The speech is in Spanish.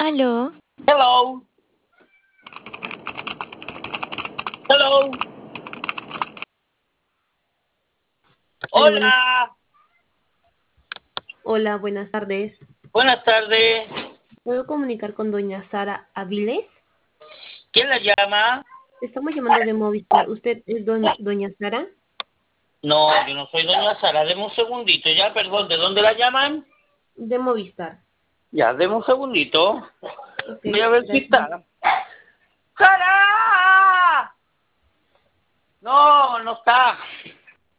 Aló, Hello. Hello. Hola, buenas, Hola. hola, buenas tardes. Buenas tardes. ¿Puedo comunicar con doña Sara Aviles? ¿Quién la llama? Estamos llamando de Movistar. ¿Usted es doña Sara? No, yo no soy doña Sara. Deme un segundito. Ya, perdón. ¿De dónde la llaman? De Movistar. Ya, deme un segundito. Ok, Voy a ver si gracias. está. ¡Sara! No, no está.